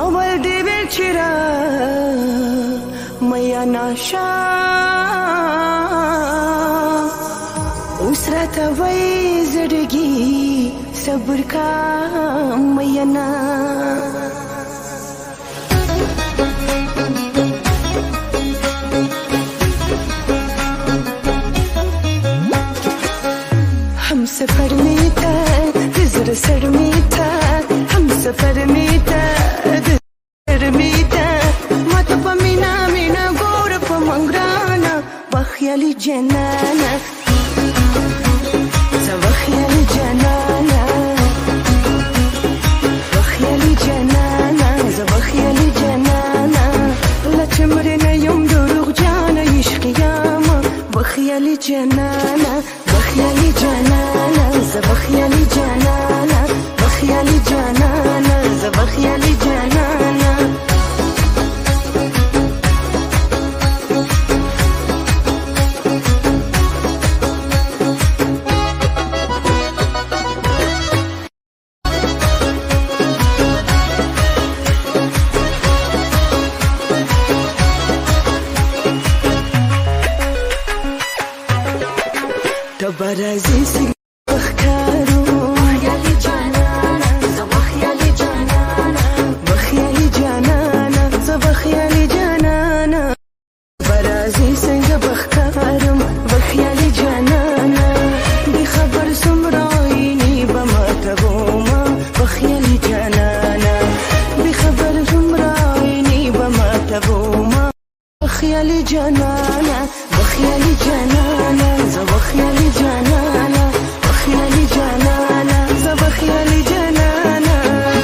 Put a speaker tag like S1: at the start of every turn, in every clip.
S1: اول دی ویل چې را میا ناشا اوس راته وایي زړګي صبر کا مینا हम सफर में था गुजर सर में था हम सफर में था गुजर में था मत पमीना मीना गोर पमंगराना बखियाली जनाना बखियाली जनाना बखियाली जनाना बखियाली जनाना लचमरे न यम दरुग जाना इश्क यामा बखियाली जनाना بخيالي جنانا زبخيالي جنانا بخيالي جنانا زبخيالي جنانا تبرزي بخكارو بخيالي جنانا زبخيالي جنانا بخيالي جنانا زبخيالي جنانا برازي سنگ بخكارم بخيالي جنانا بخبر سمرايني بما تبوما بخيالي جنانا بخبر سمرايني بما تبوما بخيالي جنانا بخيالي جنانا زبخيالي جنانا بخيالي جنانا زبخيالي جنانا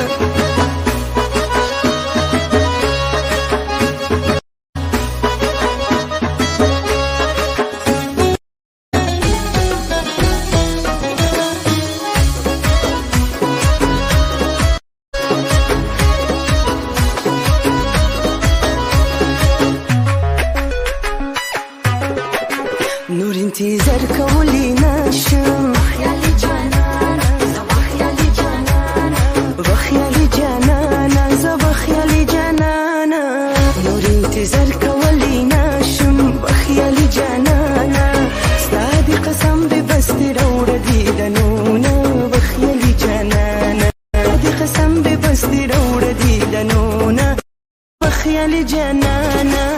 S1: نور انتظار کولی نشم بخیالی جنانا زبخیالی جنانا بخیالی جنانا زبخیالی جنانا نور انتظار کولی نشم بخیالی جنانا ستادی قسم به بستی روڑ دیدنونا بخیالی جنانا ستادی قسم به بستی روڑ دیدنونا بخیالی جنانا